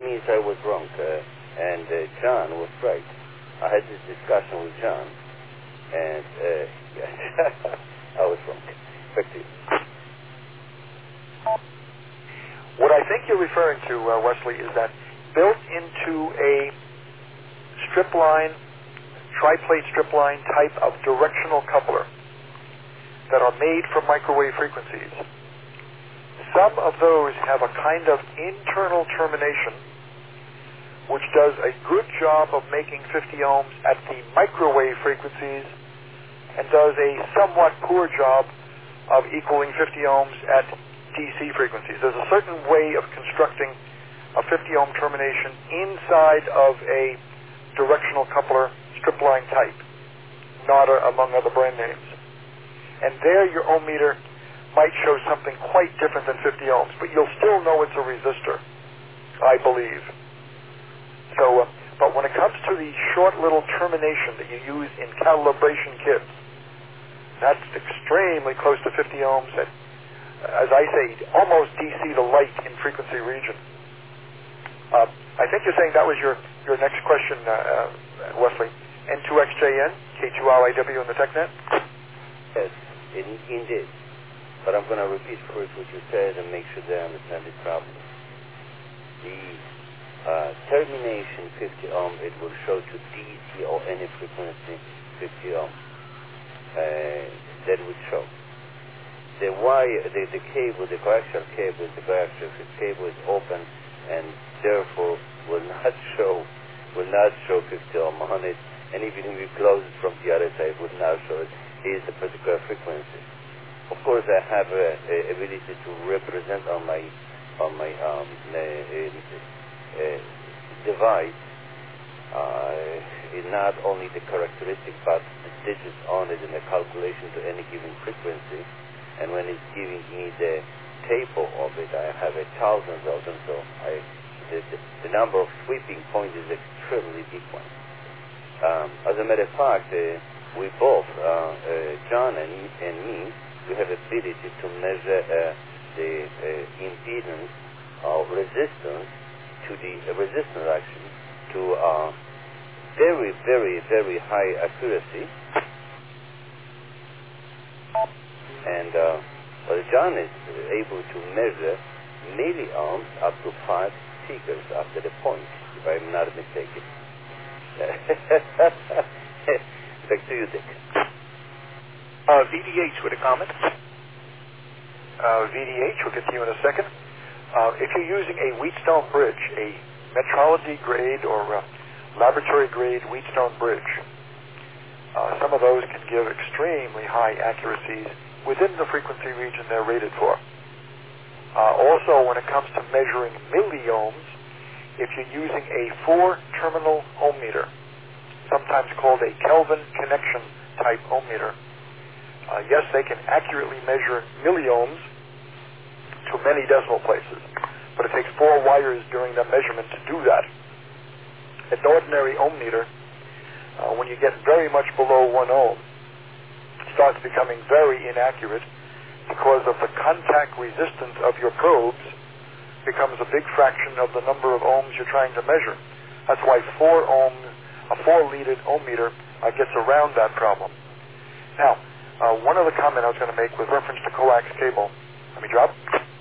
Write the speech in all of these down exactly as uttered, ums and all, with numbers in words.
means I was wrong, uh, and uh, John was right. I had this discussion with John, and uh, yes, I was wrong. Back to you. What I think you're referring to, uh, Wesley, is that built into a strip line, tri-plate strip line type of directional coupler that are made for microwave frequencies. Some of those have a kind of internal termination which does a good job of making fifty ohms at the microwave frequencies and does a somewhat poor job of equaling fifty ohms at D C frequencies. There's a certain way of constructing a fifty ohm termination inside of a directional coupler strip line type, Nada among other brand names. And there your ohm meter might show something quite different than fifty ohms, but you'll still know it's a resistor, I believe. So, uh, but when it comes to the short little termination that you use in calibration kits, that's extremely close to fifty ohms at, as I say, almost D C to light in frequency region. Uh, I think you're saying that was your, your next question, uh, uh, Wesley. N two X J N, K two L I W in the TechNet? Yes, in, indeed. But I'm going to repeat first what you said and make sure they understand it properly. The uh, termination fifty ohm, it will show to D C or any frequency fifty ohm. Uh, that would show. The wire, the, the cable, the coaxial cable, the coaxial cable is open and therefore will not show, will not show fifty ohm on it. And even if you close it from the other side, would not show it. It is a particular frequency. Of course, I have a, a ability to represent on my on my um, uh, uh, device uh, is not only the characteristic, but the digits on it in the calculation to any given frequency. And when it's giving me the table of it, I have a thousands of them. So I, the, the, the number of sweeping points is extremely big one. Um, as a matter of fact, uh, we both, uh, uh, John and, and me, we have ability to measure uh, the uh, impedance or resistance to the uh, resistance actually to uh, very, very, very high accuracy. And uh, well, John is able to measure milliohms up to five figures after the point, if I'm not mistaken. Back to you, Dick. Uh, V D H with a comment. Uh, V D H, we'll get to you in a second. Uh, if you're using a Wheatstone bridge, a metrology grade or uh, laboratory grade Wheatstone bridge, uh, some of those can give extremely high accuracies within the frequency region they're rated for. Uh, also, when it comes to measuring milliohms, if you're using a four-terminal ohm meter, sometimes called a Kelvin connection type ohm meter, uh, yes, they can accurately measure milliohms to many decimal places, but it takes four wires during the measurement to do that. An ordinary ohm meter, uh, when you get very much below one ohm, starts becoming very inaccurate because of the contact resistance of your probes becomes a big fraction of the number of ohms you're trying to measure. That's why four ohm, a four-leaded ohm meter uh, gets around that problem. Now, uh, one other comment I was going to make with reference to coax cable. Let me drop.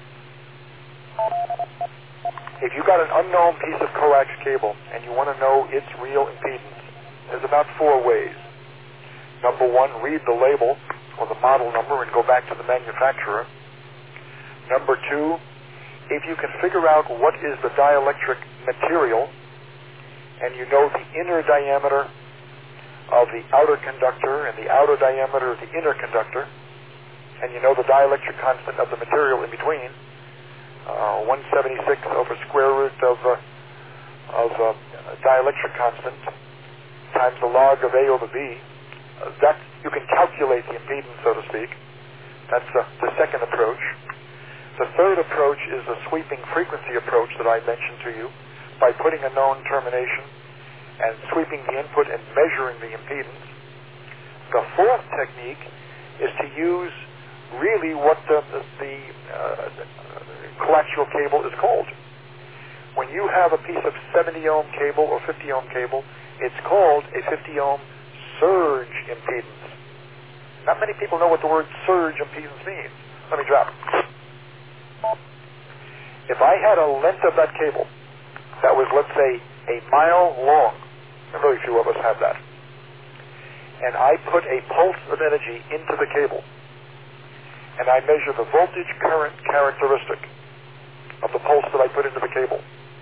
If you've got an unknown piece of coax cable and you want to know its real impedance, there's about four ways. Number one, read the label or the model number and go back to the manufacturer. Number two, if you can figure out what is the dielectric material and you know the inner diameter of the outer conductor and the outer diameter of the inner conductor, and you know the dielectric constant of the material in between, uh, one seventy-six over square root of, uh, of uh, dielectric constant times the log of A over B, uh, that you can calculate the impedance, so to speak. That's uh, the second approach. The third approach is the sweeping frequency approach that I mentioned to you, by putting a known termination and sweeping the input and measuring the impedance. The fourth technique is to use really what the, the, the uh, coaxial cable is called, when you have a piece of seventy ohm cable or fifty ohm cable, it's called a fifty ohm surge impedance. Not many people know what the word surge impedance means. Let me drop. If I had a length of that cable that was, let's say, a mile long, and very few of us have that, and I put a pulse of energy into the cable, and I measure the voltage current characteristic of the pulse that I put into the cable,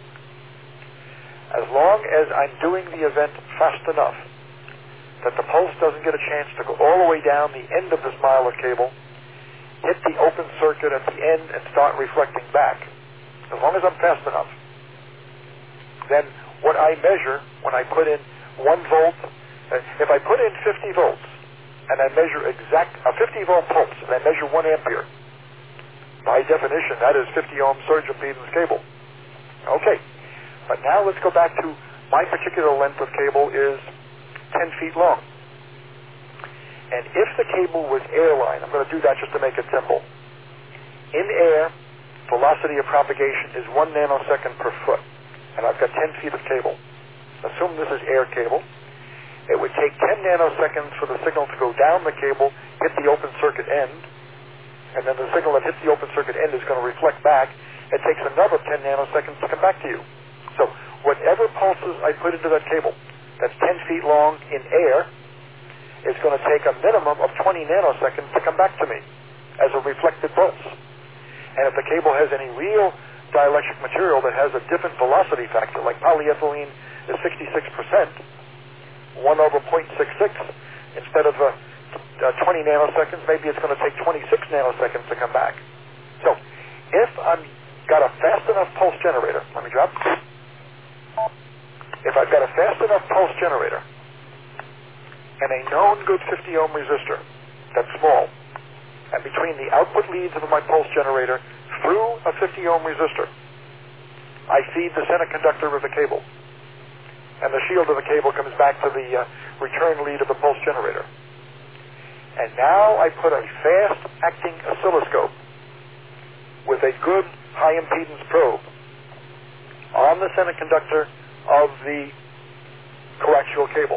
as long as I'm doing the event fast enough that the pulse doesn't get a chance to go all the way down the end of this mile of cable, hit the open circuit at the end, and start reflecting back, as long as I'm fast enough, then what I measure when I put in one volt, if I put in fifty volts, and I measure exact, a fifty volt pulse, and I measure one ampere, by definition, that is fifty ohm surge impedance cable. Okay, but now let's go back to my particular length of cable is ten feet long. And if the cable was airline, I'm going to do that just to make it simple. In air, velocity of propagation is one nanosecond per foot, and I've got ten feet of cable. Assume this is air cable. It would take ten nanoseconds for the signal to go down the cable, hit the open circuit end, and then the signal that hits the open circuit end is going to reflect back. It takes another ten nanoseconds to come back to you. So whatever pulses I put into that cable that's ten feet long in air is going to take a minimum of twenty nanoseconds to come back to me as a reflected pulse. And if the cable has any real dielectric material that has a different velocity factor, like polyethylene is sixty-six percent, one over zero point six six, instead of uh, uh, twenty nanoseconds, maybe it's going to take twenty-six nanoseconds to come back. So if I've got a fast enough pulse generator, let me drop. If I've got a fast enough pulse generator and a known good fifty ohm resistor that's small, and between the output leads of my pulse generator through a fifty ohm resistor, I feed the center conductor of the cable, and the shield of the cable comes back to the uh, return lead of the pulse generator. And now I put a fast-acting oscilloscope with a good high-impedance probe on the center conductor of the coaxial cable.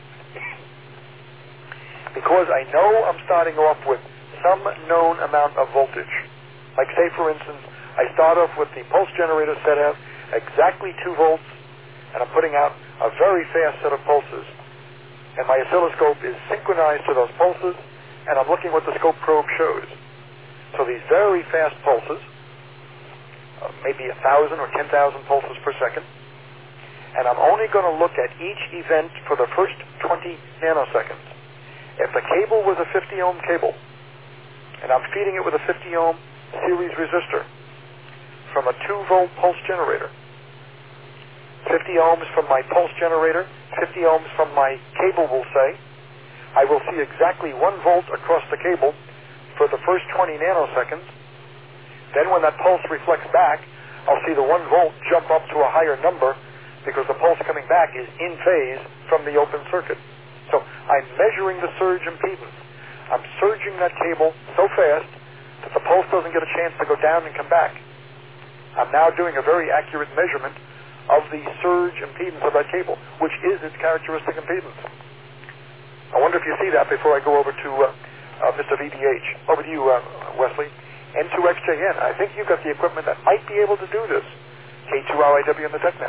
Because I know I'm starting off with some known amount of voltage. Like say, for instance, I start off with the pulse generator set at exactly two volts, and I'm putting out a very fast set of pulses. And my oscilloscope is synchronized to those pulses, and I'm looking what the scope probe shows. So these very fast pulses, uh, maybe one thousand or ten thousand pulses per second, and I'm only going to look at each event for the first twenty nanoseconds. If the cable was a fifty ohm cable, and I'm feeding it with a fifty ohm series resistor from a two volt pulse generator, fifty ohms from my pulse generator, fifty ohms from my cable will say, I will see exactly one volt across the cable for the first twenty nanoseconds. Then when that pulse reflects back, I'll see the one volt jump up to a higher number because the pulse coming back is in phase from the open circuit. So I'm measuring the surge impedance. I'm surging that cable so fast that the pulse doesn't get a chance to go down and come back. I'm now doing a very accurate measurement of the surge impedance of that cable, which is its characteristic impedance. I wonder if you see that before I go over to uh, uh, Mister V D H. Over to you, uh, Wesley. N two X J N. I think you've got the equipment that might be able to do this. K two R I W and the TechNet.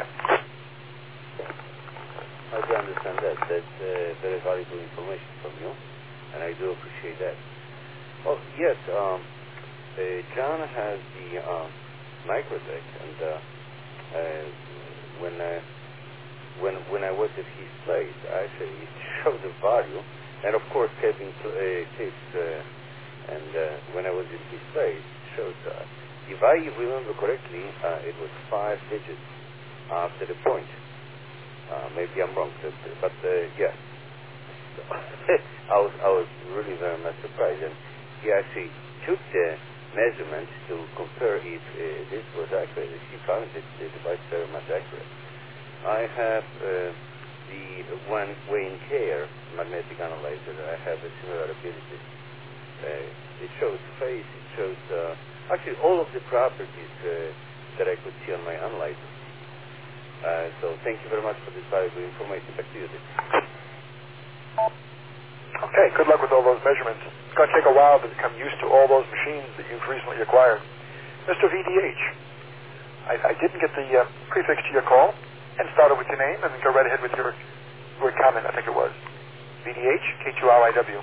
I do understand that. That's uh, very valuable information from you, and I do appreciate that. Well, yes, um, uh, John has the um, microdec, and uh, uh, when uh, when when I was at his place, actually it showed the value, and of course having uh, tips, uh, and uh, when I was in his place, it showed, uh, if I remember correctly, uh, it was five digits after the point. Uh, maybe I'm wrong, but, but uh, yeah. So I was I was really very much surprised, and he actually took the measurements to compare if uh, this was accurate. He found it, the device very much accurate. I have uh, the one Wayne Care magnetic analyzer. I have a similar ability. Uh, it shows phase. It shows uh, actually all of the properties uh, that I could see on my analyzer. Uh, so thank you very much for this valuable information. Back to you, Dick. Okay, good luck with all those measurements. It's going to take a while to become used to all those machines that you've recently acquired. Mister V D H, I, I didn't get the uh, prefix to your call, and started with your name, and then go right ahead with your, your comment, I think it was. V D H, K two R I W.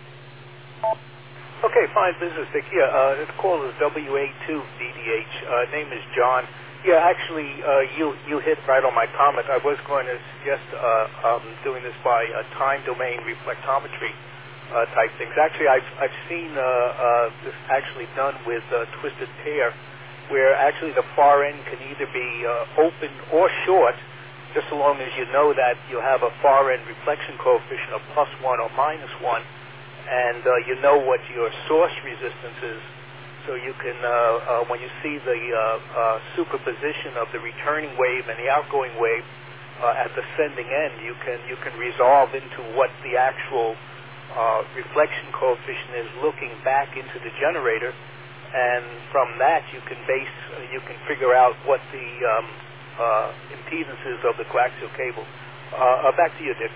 Okay, fine business, Dick. Yeah, uh, the call is W A two V D H. Uh, name is John. Yeah, actually, uh, you you hit right on my comment. I was going to suggest uh, um, doing this by uh, time domain reflectometry uh, type things. Actually, I've I've seen uh, uh, this actually done with uh, twisted pair, where actually the far end can either be uh, open or short, just so long as you know that you have a far end reflection coefficient of plus one or minus one, and uh, you know what your source resistance is. So you can, uh, uh, when you see the uh, uh, superposition of the returning wave and the outgoing wave uh, at the sending end, you can you can resolve into what the actual uh, reflection coefficient is looking back into the generator, and from that you can base uh, you can figure out what the um, uh, impedance is of the coaxial cable. Uh, uh, back to you, Dick.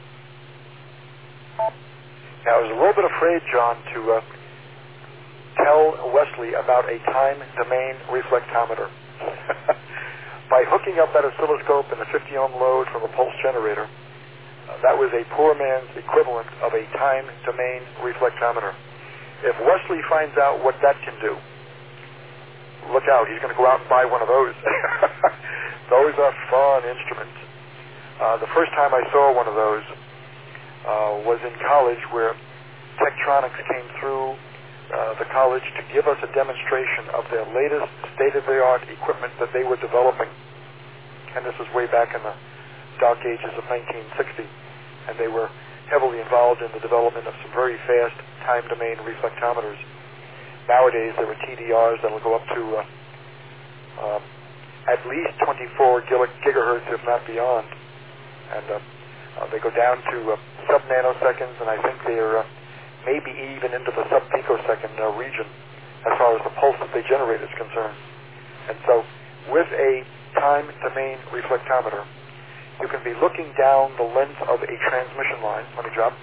Now, I was a little bit afraid, John, to uh, tell Wesley about a time domain reflectometer. By hooking up that oscilloscope and the fifty ohm load from a pulse generator, uh, that was a poor man's equivalent of a time domain reflectometer. If Wesley finds out what that can do, look out, he's going to go out and buy one of those. Those are fun instruments. Uh, the first time I saw one of those uh, was in college, where Tektronix came through Uh, the college to give us a demonstration of their latest state-of-the-art equipment that they were developing. And this was way back in the dark ages of nineteen sixty. And they were heavily involved in the development of some very fast time domain reflectometers. Nowadays, there are T D Rs that will go up to uh, uh, at least twenty-four gigahertz, if not beyond. And uh, uh, they go down to uh, sub-nanoseconds, and I think they're uh, maybe even into the sub-picosecond uh, region as far as the pulse that they generate is concerned. And so with a time domain reflectometer, you can be looking down the length of a transmission line. Let me drop.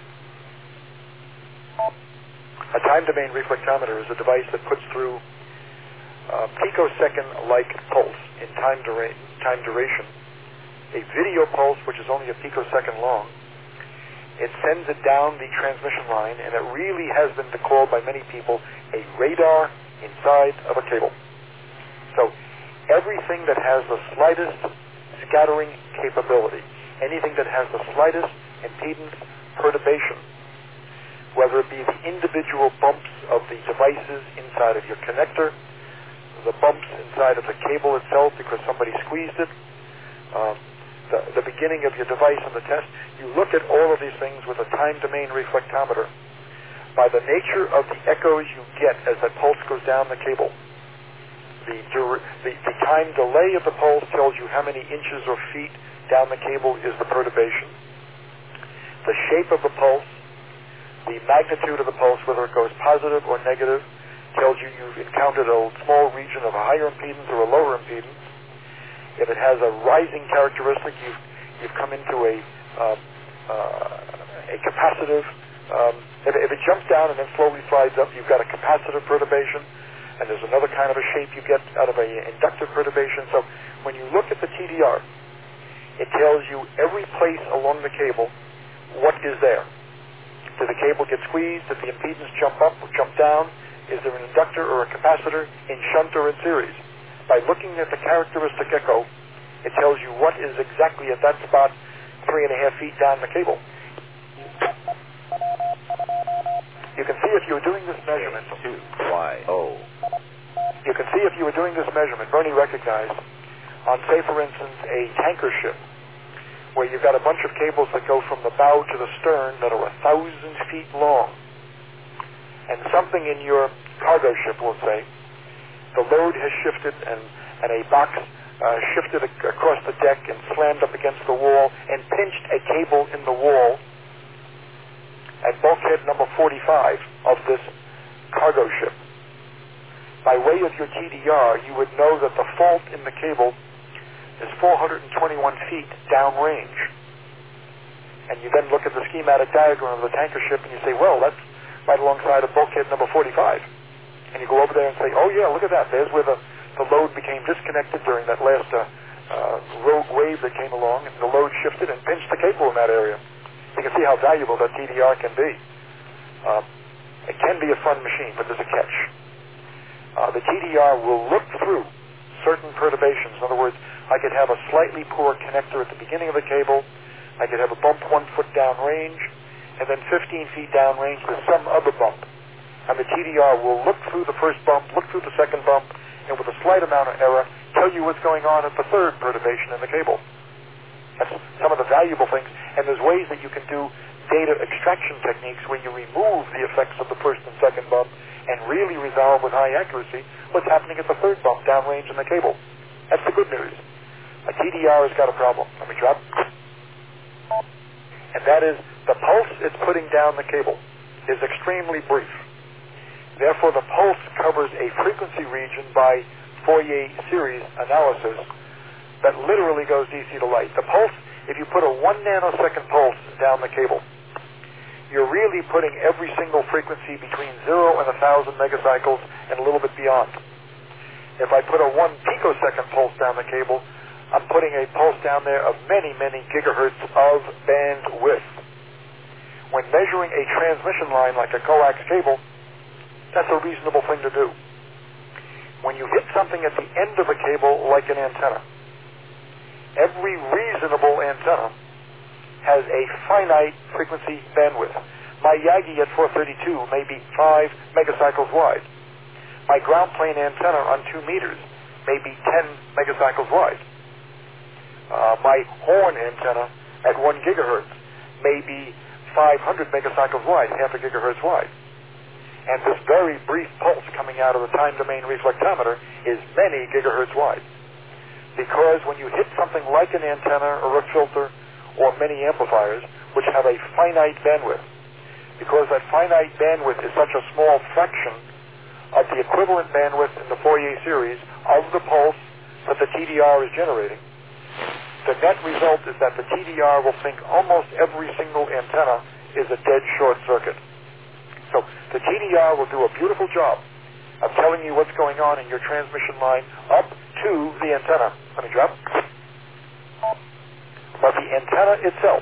A time domain reflectometer is a device that puts through uh, picosecond-like pulse in time, dura- time duration, a video pulse which is only a picosecond long. It sends it down the transmission line, and it really has been called by many people a radar inside of a cable. So everything that has the slightest scattering capability, anything that has the slightest impedance perturbation, whether it be the individual bumps of the devices inside of your connector, the bumps inside of the cable itself because somebody squeezed it, um, The, the beginning of your device and the test, you look at all of these things with a time domain reflectometer. By the nature of the echoes you get as that pulse goes down the cable, the, dur- the, the time delay of the pulse tells you how many inches or feet down the cable is the perturbation. The shape of the pulse, the magnitude of the pulse, whether it goes positive or negative, tells you you've encountered a small region of a higher impedance or a lower impedance. If it has a rising characteristic, you've, you've come into a, um, uh, a capacitive. Um, if, if it jumps down and then slowly slides up, you've got a capacitive perturbation, and there's another kind of a shape you get out of an inductive perturbation. So when you look at the T D R, it tells you every place along the cable what is there. Did the cable get squeezed? Did the impedance jump up or jump down? Is there an inductor or a capacitor in shunt or in series? By looking at the characteristic echo, it tells you what is exactly at that spot, three and a half feet down the cable. You can see if you were doing this measurement. two Y O. You can see if you were doing this measurement, Bernie recognized, on, say, for instance, a tanker ship, where you've got a bunch of cables that go from the bow to the stern that are a thousand feet long. And something in your cargo ship, we'll say, the load has shifted, and, and a box uh, shifted ac- across the deck and slammed up against the wall and pinched a cable in the wall at bulkhead number forty-five of this cargo ship. By way of your T D R, you would know that the fault in the cable is four hundred twenty-one feet downrange. And you then look at the schematic diagram of the tanker ship and you say, well, that's right alongside of bulkhead number forty-five. And you go over there and say, oh yeah, look at that. There's where the, the load became disconnected during that last uh, uh, rogue wave that came along, and the load shifted and pinched the cable in that area. You can see how valuable that T D R can be. Uh, it can be a fun machine, but there's a catch. Uh, the T D R will look through certain perturbations. In other words, I could have a slightly poor connector at the beginning of the cable. I could have a bump one foot downrange, and then fifteen feet downrange with some other bump. And the T D R will look through the first bump, look through the second bump, and with a slight amount of error, tell you what's going on at the third perturbation in the cable. That's some of the valuable things. And there's ways that you can do data extraction techniques where you remove the effects of the first and second bump and really resolve with high accuracy what's happening at the third bump downrange in the cable. That's the good news. A T D R has got a problem. Let me drop. And that is the pulse it's putting down the cable is extremely brief. Therefore, the pulse covers a frequency region by Fourier series analysis that literally goes D C to light. The pulse, if you put a one nanosecond pulse down the cable, you're really putting every single frequency between zero and a thousand megacycles and a little bit beyond. If I put a one picosecond pulse down the cable, I'm putting a pulse down there of many, many gigahertz of bandwidth. When measuring a transmission line like a coax cable, that's a reasonable thing to do. When you hit something at the end of a cable like an antenna, every reasonable antenna has a finite frequency bandwidth. My Yagi at four thirty-two may be five megacycles wide. My ground plane antenna on two meters may be ten megacycles wide. Uh, my horn antenna at one gigahertz may be five hundred megacycles wide, half a gigahertz wide. And this very brief pulse coming out of the time domain reflectometer is many gigahertz wide. Because when you hit something like an antenna or a filter or many amplifiers, which have a finite bandwidth, because that finite bandwidth is such a small fraction of the equivalent bandwidth in the Fourier series of the pulse that the T D R is generating, the net result is that the T D R will think almost every single antenna is a dead short circuit. So the T D R will do a beautiful job of telling you what's going on in your transmission line up to the antenna. Let me drop. But the antenna itself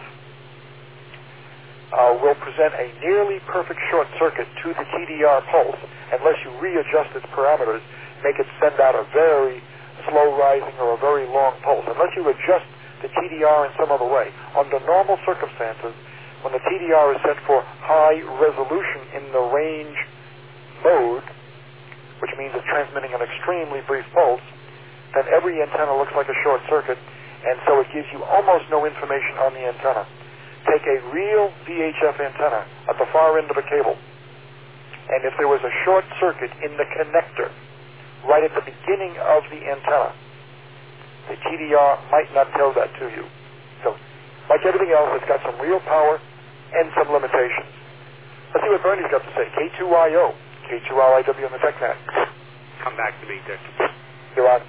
uh, will present a nearly perfect short circuit to the T D R pulse unless you readjust its parameters, make it send out a very slow rising or a very long pulse. Unless you adjust the T D R in some other way. Under normal circumstances, when the T D R is set for high resolution in the range mode, which means it's transmitting an extremely brief pulse, then every antenna looks like a short circuit, and so it gives you almost no information on the antenna. Take a real V H F antenna at the far end of a cable, and if there was a short circuit in the connector right at the beginning of the antenna, the T D R might not tell that to you. So, like everything else, it's got some real power and some limitations. Let's see what Bernie's got to say. K two I O, K two L I W on the TechNet. Come back to me, Dick. You're on.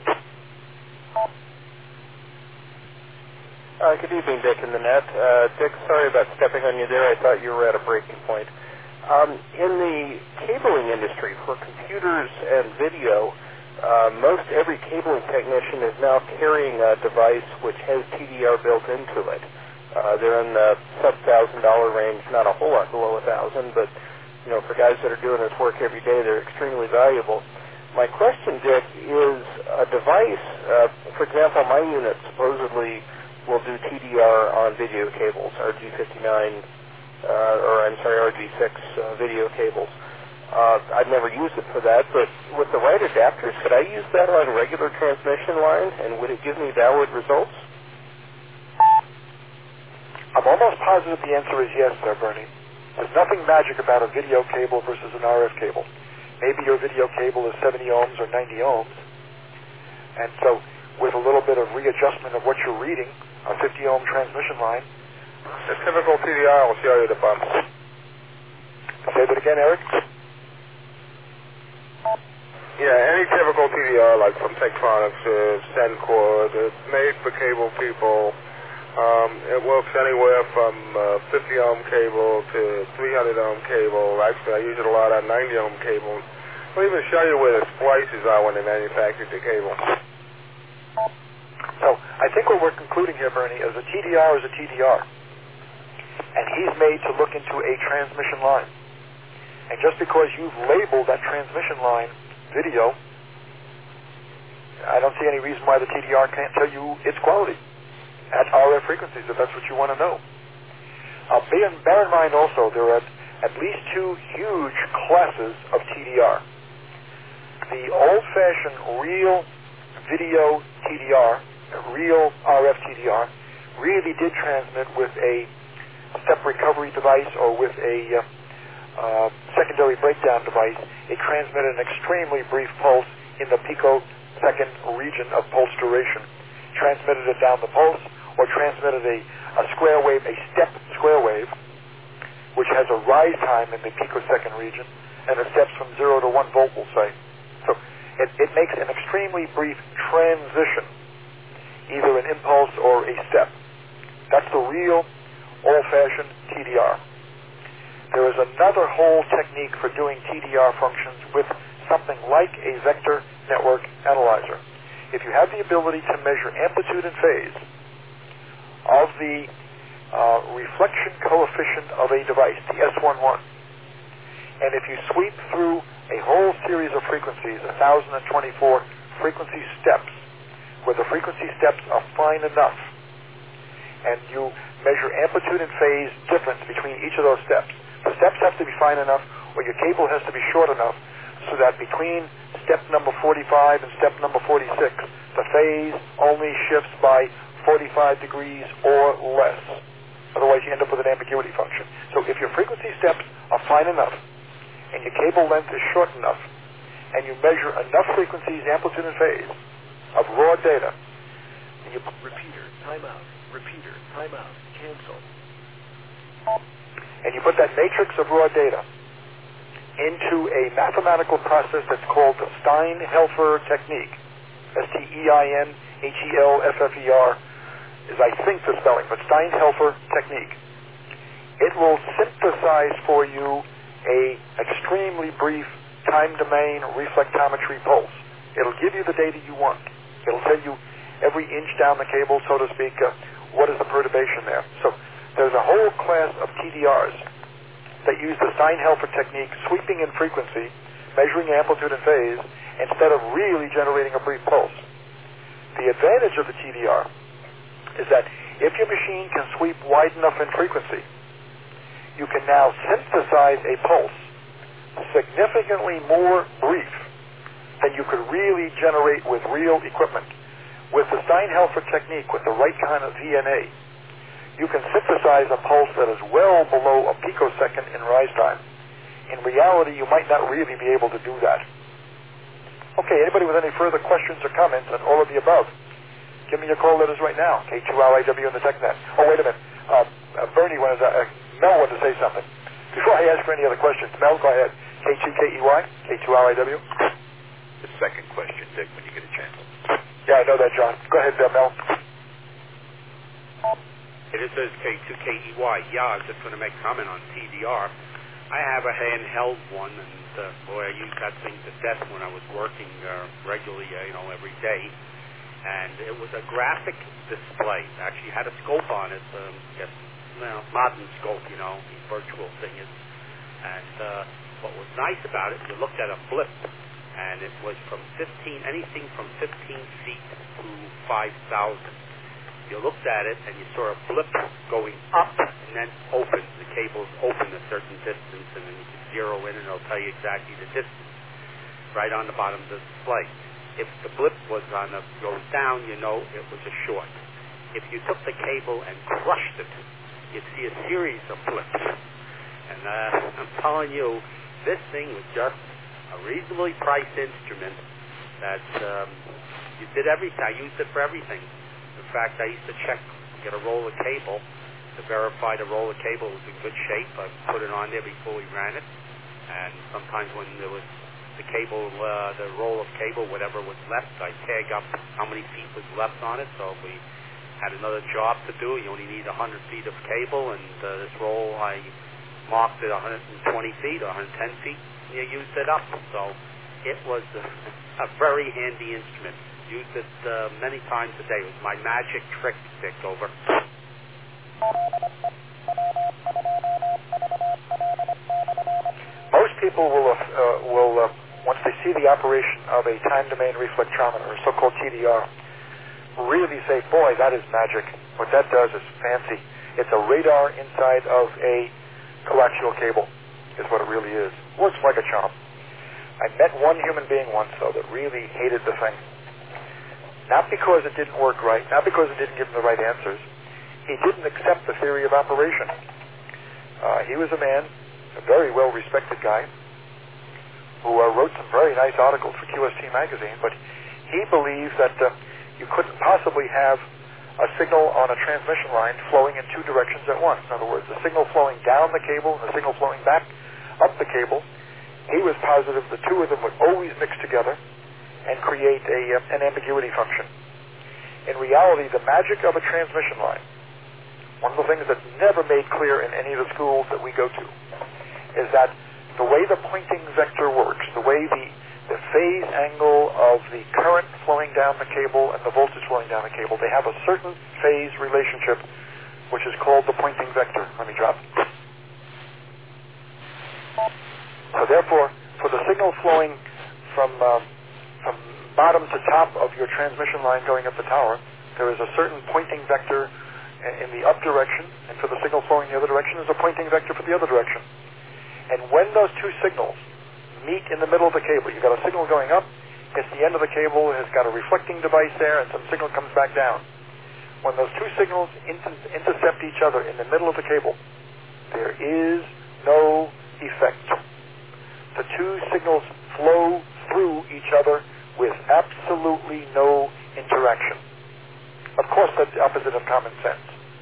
Uh, good evening, Dick and the net. Uh, Dick, sorry about stepping on you there. I thought you were at a breaking point. Um, in the cabling industry for computers and video, uh, most every cabling technician is now carrying a device which has T D R built into it. Uh, they're in the sub thousand dollar range, not a whole lot below a thousand, but you know, for guys that are doing this work every day, they're extremely valuable. My question, Dick, is a device, uh, for example, my unit supposedly will do T D R on video cables, R G fifty-nine, uh, or I'm sorry, R G six uh, video cables. Uh, I've never used it for that, but with the right adapters, could I use that on regular transmission line, and would it give me valid results? I'm almost positive the answer is yes, there, Bernie. There's nothing magic about a video cable versus an R F cable. Maybe your video cable is seventy ohms or ninety ohms, and so with a little bit of readjustment of what you're reading, a fifty ohm transmission line, the typical T D R will show you the bumps. Say that again, Eric. Yeah, any typical T D R, like from Tektronix, uh, Sencor, it's made for cable people. Um, it works anywhere from uh, fifty ohm cable to three hundred ohm cable. Actually, I use it a lot on ninety ohm cable. I'll even show you where the splices are when they manufactured the cable. So I think what we're concluding here, Bernie, is a T D R is a T D R. And he's made to look into a transmission line. And just because you've labeled that transmission line video, I don't see any reason why the T D R can't tell you its quality at R F frequencies, if that's what you want to know. Uh, bear, in, bear in mind also, there are at least two huge classes of T D R. The old-fashioned real video T D R, real R F T D R, really did transmit with a step recovery device or with a uh, uh, secondary breakdown device. It transmitted an extremely brief pulse in the picosecond region of pulse duration, transmitted it down the pulse, or transmitted a, a square wave, a step square wave, which has a rise time in the picosecond region, and it steps from zero to one volt, we'll say. So it, it makes an extremely brief transition, either an impulse or a step. That's the real old-fashioned T D R. There is another whole technique for doing T D R functions with something like a vector network analyzer. If you have the ability to measure amplitude and phase of the uh, reflection coefficient of a device, the S eleven, and if you sweep through a whole series of frequencies, one thousand twenty-four frequency steps, where the frequency steps are fine enough, and you measure amplitude and phase difference between each of those steps. The steps have to be fine enough, or your cable has to be short enough, so that between step number forty-five and step number forty-six, the phase only shifts by forty-five degrees or less. Otherwise, you end up with an ambiguity function. So if your frequency steps are fine enough, and your cable length is short enough, and you measure enough frequencies, amplitude, and phase of raw data, and you put repeater, timeout, repeater, timeout, cancel, and you put that matrix of raw data into a mathematical process that's called the Steinhelfer technique, S T E I N H E L F F E R, is I think the spelling, but Steinhelfer technique. It will synthesize for you a extremely brief time domain reflectometry pulse. It'll give you the data you want. It'll tell you every inch down the cable, so to speak, uh, what is the perturbation there. So there's a whole class of T D Rs that use the Steinhelfer technique, sweeping in frequency, measuring amplitude and phase, instead of really generating a brief pulse. The advantage of the T D R is that if your machine can sweep wide enough in frequency, you can now synthesize a pulse significantly more brief than you could really generate with real equipment. With the Steinhelfer technique, with the right kind of V N A, you can synthesize a pulse that is well below a picosecond in rise time. In reality, you might not really be able to do that. Okay, anybody with any further questions or comments on all of the above, give me your call letters right now, K two R I W and the TechNet. Oh, wait a minute. Uh, uh, Bernie wanted to, uh, Mel wanted to say something. Before I ask for any other questions, Mel, go ahead. K two K E Y, K two R I W. The second question, Dick, when you get a chance. Yeah, I know that, John. Go ahead, uh, Mel. It says K two K E Y. Yeah, I was just going to make comment on T D R. I have a handheld one, and uh, boy, I used that thing to death when I was working uh, regularly, uh, you know, every day. And it was a graphic display. It actually had a scope on it, um, I guess, well, modern scope, you know, the virtual thing is. And uh, what was nice about it, you looked at a blip, and it was from fifteen, anything from fifteen feet to five thousand. You looked at it, and you saw a blip going up, and then open. The cable's open a certain distance, and then you can zero in, and it'll tell you exactly the distance right on the bottom of the display. If the blip was on the goes down, you know it was a short. If you took the cable and crushed it, you'd see a series of blips. And uh, I'm telling you, this thing was just a reasonably priced instrument that um, you did everything. I used it for everything. In fact, I used to check, get a roll of cable to verify the roll of cable was in good shape. I put it on there before we ran it. And sometimes when there was the cable, uh, the roll of cable, whatever was left. I tag up how many feet was left on it. So if we had another job to do, you only need one hundred feet of cable, and uh, this roll I marked it one hundred twenty feet or one hundred ten feet, and you used it up. So it was a, a very handy instrument. Used it uh, many times a day. It was my magic trick stick over. Most people will, uh, will uh, once they see the operation of a time domain reflectometer, or so-called T D R, really say, boy, that is magic. What that does is fancy. It's a radar inside of a coaxial cable, is what it really is. Works like a charm. I met one human being once, though, that really hated the thing. Not because it didn't work right, not because it didn't give him the right answers. He didn't accept the theory of operation. Uh, he was a man, a very well-respected guy, who uh, wrote some very nice articles for Q S T magazine, but he believed that uh, you couldn't possibly have a signal on a transmission line flowing in two directions at once. In other words, the signal flowing down the cable and the signal flowing back up the cable. He was positive the two of them would always mix together and create a, uh, an ambiguity function. In reality, the magic of a transmission line, one of the things that's never made clear in any of the schools that we go to, is that the way the pointing vector works, the way the, the phase angle of the current flowing down the cable and the voltage flowing down the cable, they have a certain phase relationship, which is called the pointing vector. Let me drop. So therefore, for the signal flowing from, uh, from bottom to top of your transmission line going up the tower, there is a certain pointing vector in the up direction, and for the signal flowing the other direction is a pointing vector for the other direction. And when those two signals meet in the middle of the cable, you've got a signal going up, it's the end of the cable, has got a reflecting device there, and some signal comes back down. When those two signals inter- intercept each other in the middle of the cable, there is no effect. The two signals flow through each other with absolutely no interaction. Of course, that's the opposite of common sense.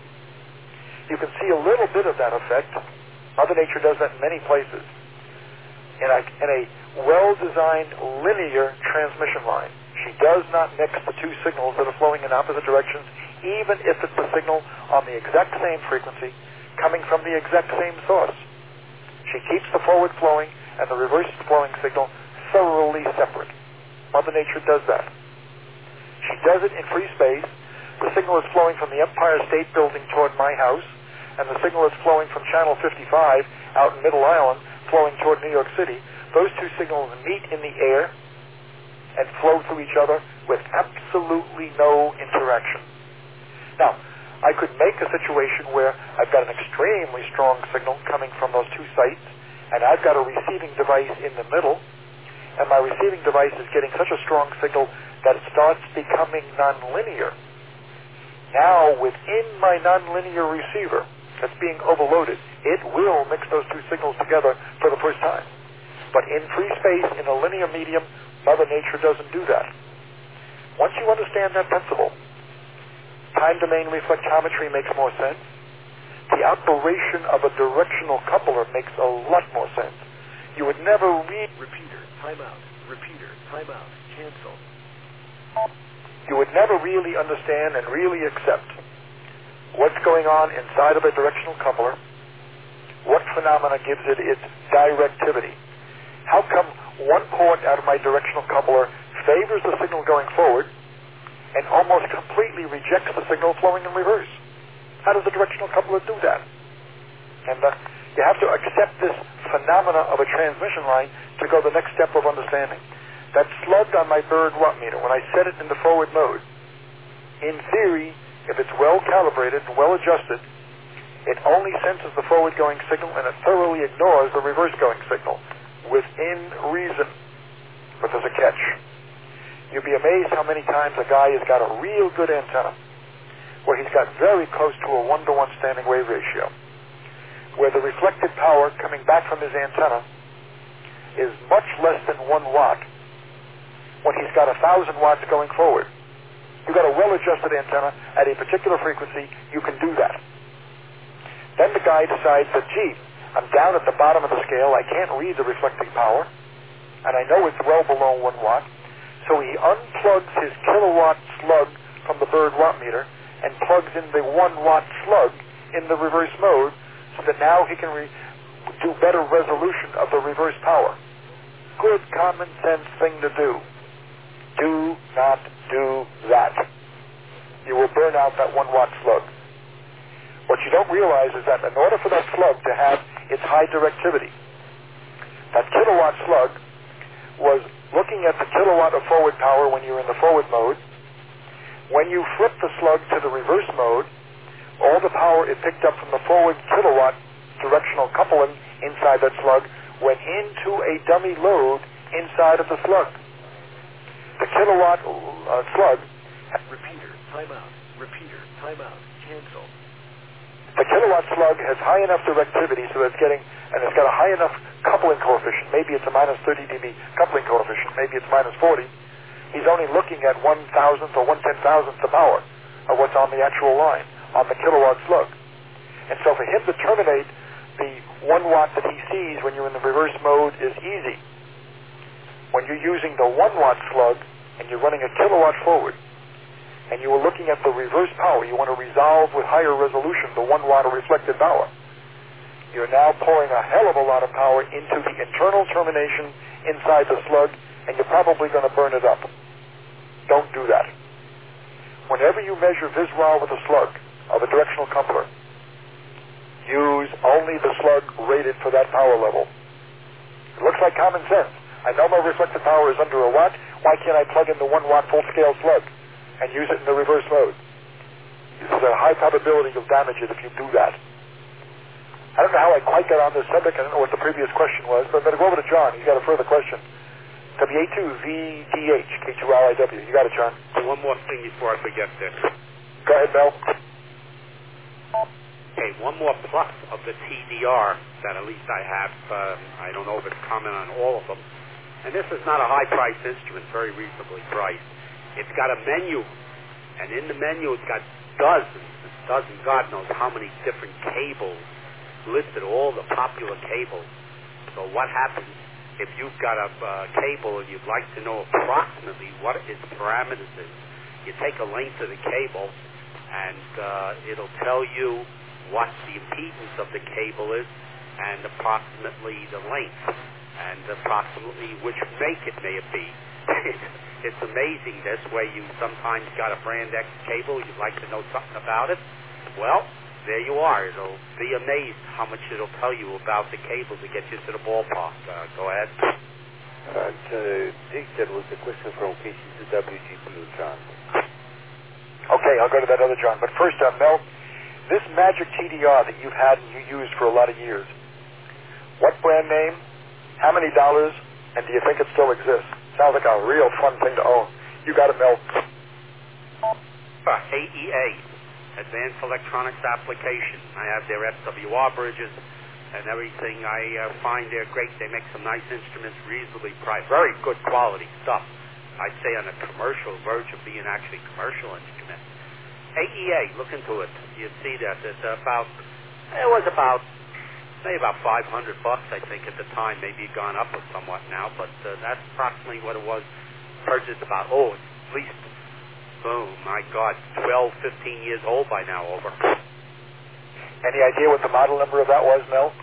You can see a little bit of that effect. Mother Nature does that in many places. In a, in a well-designed linear transmission line, she does not mix the two signals that are flowing in opposite directions, even if it's a signal on the exact same frequency coming from the exact same source. She keeps the forward flowing and the reverse flowing signal thoroughly separate. Mother Nature does that. She does it in free space. The signal is flowing from the Empire State Building toward my house, and the signal is flowing from Channel fifty-five out in Middle Island, flowing toward New York City. Those two signals meet in the air and flow through each other with absolutely no interaction. Now, I could make a situation where I've got an extremely strong signal coming from those two sites, and I've got a receiving device in the middle, and my receiving device is getting such a strong signal that it starts becoming nonlinear. Now, within my nonlinear receiver that's being overloaded, it will mix those two signals together for the first time. But in free space, in a linear medium, Mother Nature doesn't do that. Once you understand that principle, time domain reflectometry makes more sense. The operation of a directional coupler makes a lot more sense. You would never read repeater, timeout, repeater, timeout, cancel. You would never really understand and really accept what's going on inside of a directional coupler, what phenomena gives it its directivity. How come one port out of my directional coupler favors the signal going forward and almost completely rejects the signal flowing in reverse? How does the directional coupler do that? And uh, you have to accept this phenomena of a transmission line to go the next step of understanding. That slug on my bird wattmeter, when I set it in the forward mode, in theory, if it's well calibrated and well adjusted, it only senses the forward going signal and it thoroughly ignores the reverse going signal within reason. But there's a catch. You'd be amazed how many times a guy has got a real good antenna where he's got very close to a one-to-one standing wave ratio, where the reflected power coming back from his antenna is much less than one watt when he's got a thousand watts going forward. You've got a well-adjusted antenna at a particular frequency, you can do that. Then the guy decides that, gee, I'm down at the bottom of the scale, I can't read the reflecting power. and I know it's well below one watt. So he unplugs his kilowatt slug from the Bird watt meter and plugs in the one watt slug in the reverse mode, so that now he can re- do better resolution of the reverse power. Good common sense thing to do. Do not do that. You will burn out that one watt slug. What you don't realize is that in order for that slug to have its high directivity, that kilowatt slug was looking at the kilowatt of forward power when you're in the forward mode. When you flip the slug to the reverse mode, all the power it picked up from the forward kilowatt directional coupling inside that slug went into a dummy load inside of the slug. The kilowatt uh, slug... Repeater, timeout. Repeater, timeout. Cancel. The kilowatt slug has high enough directivity so that it's getting, and it's got a high enough coupling coefficient. Maybe it's a minus thirty dB coupling coefficient. Maybe it's minus forty. He's only looking at one thousandth or one ten thousandth the power of what's on the actual line, on the kilowatt slug. And so for him to terminate the one watt that he sees when you're in the reverse mode is easy. When you're using the one watt slug and you're running a kilowatt forward, and you were looking at the reverse power, you want to resolve with higher resolution the one watt of reflected power. You're now pouring a hell of a lot of power into the internal termination inside the slug, and you're probably going to burn it up. Don't do that. Whenever you measure visual with a slug of a directional coupler, use only the slug rated for that power level. It looks like common sense. I know my reflected power is under a watt. Why can't I plug in the one watt full scale slug and use it in the reverse mode? There's a high probability you'll damage it if you do that. I don't know how I quite got on this subject. I don't know what the previous question was, but I'm going to go over to John. He's got a further question. W A two V D H, K two R I W. You got it, John. One more thing before I forget this. Go ahead, Mel. Okay, one more plus of the T D R that at least I have. Um, I don't know if it's common on all of them. And this is not a high-priced instrument, very reasonably priced. It's got a menu, and in the menu it's got dozens, dozens, God knows how many different cables listed, all the popular cables. So what happens if you've got a uh, cable and you'd like to know approximately what its parameters is? You take a length of the cable, and uh, it'll tell you what the impedance of the cable is, and approximately the length, and approximately which make it may be. It's amazing this way. You sometimes got a brand X cable, you'd like to know something about it. Well, there you are. It'll be amazed how much it'll tell you about the cable to get you to the ballpark. Uh, go ahead. Uh, Dick, that was the question from K C two W G P, John. Okay, I'll go to that other John. But first, uh, Mel, this Magic T D R that you've had and you used for a lot of years, what brand name, how many dollars, and do you think it still exists? Sounds like a real fun thing to own. You got it, Mel. Uh, A E A, Advanced Electronics Application. I have their S W R bridges and everything. I uh, find they're great. They make some nice instruments, reasonably priced. Very good quality stuff. I'd say on a commercial verge of being actually commercial instrument. A E A, look into it. You see that. It's about, it was about, maybe about five hundred bucks, I think, at the time. Maybe gone up somewhat now, but uh, that's approximately what it was. Purchased about, oh, at least, boom, my God, twelve, fifteen years old by now, over. Any idea what the model number of that was, Mel?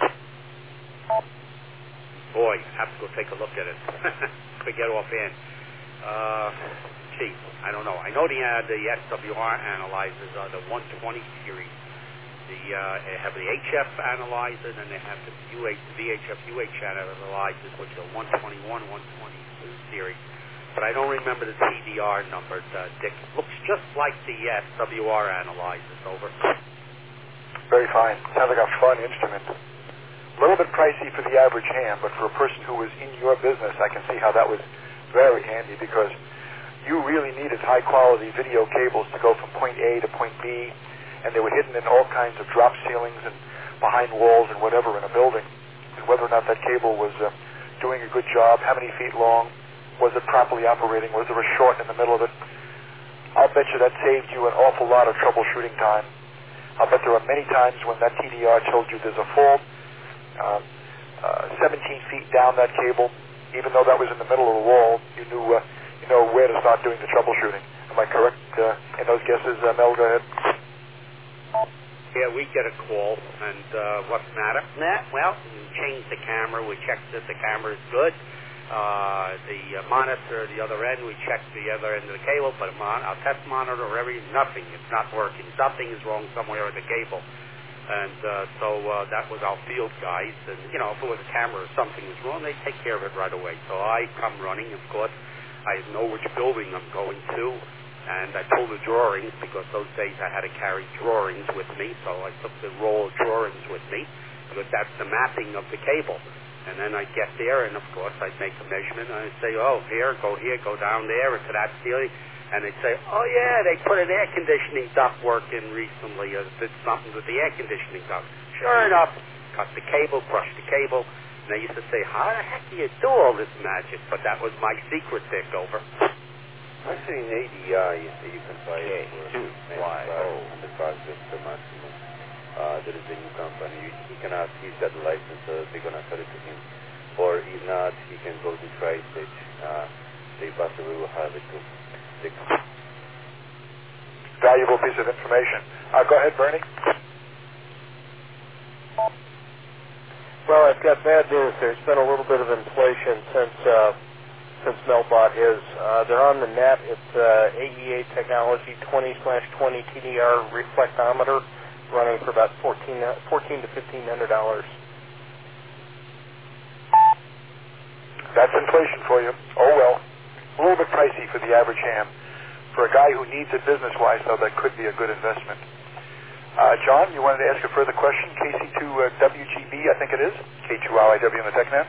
Boy, have to go take a look at it. Forget offhand. Uh, gee, I don't know. I know the uh, the S W R analyzers are the one twenty series. The uh, they have the H F analyzers, and they have the U H, V H F U H analyzers, which are one twenty-one, one twenty-two series. But I don't remember the T D R numbers. Uh, Dick, looks just like the S W R analyzers. Over. Very fine. Sounds like a fun instrument. A little bit pricey for the average ham, but for a person who was in your business, I can see how that was very handy, because you really needed high-quality video cables to go from point A to point B, and they were hidden in all kinds of drop ceilings and behind walls and whatever in a building. And whether or not that cable was uh, doing a good job, how many feet long, was it properly operating, was there a short in the middle of it? I'll bet you that saved you an awful lot of troubleshooting time. I'll bet there are many times when that T D R told you there's a fault, uh, uh, seventeen feet down that cable, even though that was in the middle of the wall, you knew uh, you know where to start doing the troubleshooting. Am I correct uh, in those guesses, uh, Mel? Go ahead. Yeah, we get a call, and uh, what's the matter? Nah, well, we change the camera. We check that the camera is good. Uh, the uh, monitor, the other end, we check the other end of the cable, put a mon- our test monitor, every nothing. It's not working. Something is wrong somewhere in the cable. And uh, so uh, that was our field guys. And, you know, if it was a camera or something was wrong, they take care of it right away. So I come running, of course. I know which building I'm going to. And I pull the drawings, because those days I had to carry drawings with me. So I took the roll of drawings with me, because that's the mapping of the cable. And then I'd get there, and of course I'd make a measurement, and I'd say, oh, here, go here, go down there, into that ceiling. And they'd say, oh, yeah, they put an air conditioning duct work in recently, or did something with the air conditioning duct. Sure enough, cut the cable, brush the cable. And they used to say, how the heck do you do all this magic? But that was my secret, Dick, over. Actually, in A D I, you, you can buy it for ninety-five hundred bucks per maximum. Uh, there is a new company. You, he can ask, he's got the license, so they're going to sell it to him. Or if not, he can go to Tri-Stitch. Uh, they possibly will have it too. They Valuable piece of information. Uh, go ahead, Bernie. Well, I've got bad news. There's been a little bit of inflation since uh, since Mel bought his. Uh, they're on the net. It's uh, A E A Technology twenty slash twenty T D R reflectometer, running for about fourteen to fifteen hundred dollars. That's inflation for you. Oh well, a little bit pricey for the average ham. For a guy who needs it business-wise, though, that could be a good investment. Uh, John, you wanted to ask a further question? K C two W G B, I think it is. K two L I W in the TechNet.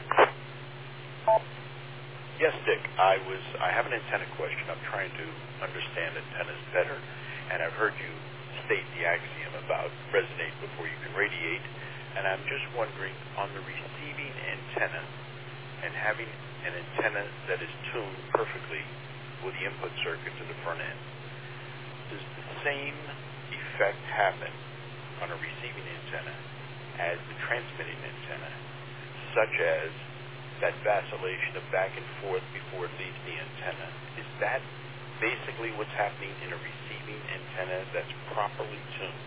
Yes, Dick. I was. I have an antenna question. I'm trying to understand antennas better, and I've heard you state the axiom about resonate before you can radiate, and I'm just wondering, on the receiving antenna and having an antenna that is tuned perfectly with the input circuit to the front end, does the same effect happen on a receiving antenna as the transmitting antenna, such as that vacillation of back and forth before it leaves the antenna? Is that basically what's happening in a receiving antenna that's properly tuned?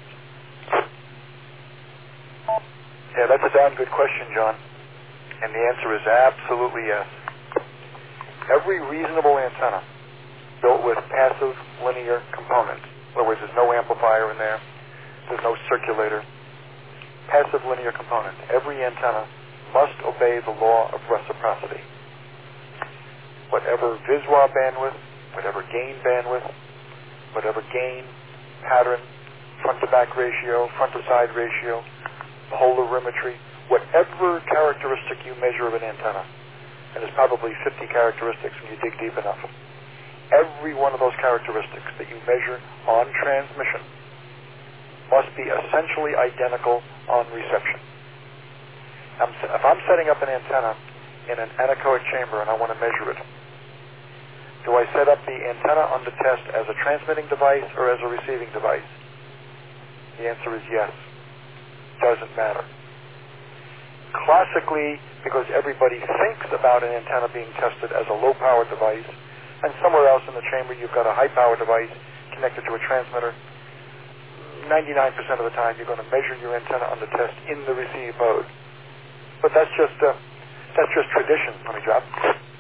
Yeah, that's a darn good question, John. And the answer is absolutely yes. Every reasonable antenna built with passive linear components, in other words, there's no amplifier in there, there's no circulator, passive linear components, every antenna must obey the law of reciprocity. Whatever visual bandwidth, whatever gain bandwidth, whatever gain, pattern, front-to-back ratio, front-to-side ratio, polarimetry, whatever characteristic you measure of an antenna, and there's probably fifty characteristics when you dig deep enough, every one of those characteristics that you measure on transmission must be essentially identical on reception. I'm, if I'm setting up an antenna in an anechoic chamber and I want to measure it, do I set up the antenna under test as a transmitting device or as a receiving device? The answer is yes. Doesn't matter. Classically, because everybody thinks about an antenna being tested as a low-power device, and somewhere else in the chamber you've got a high-power device connected to a transmitter, ninety-nine percent of the time you're going to measure your antenna under test in the receive mode. But that's just uh, that's just tradition, let me drop.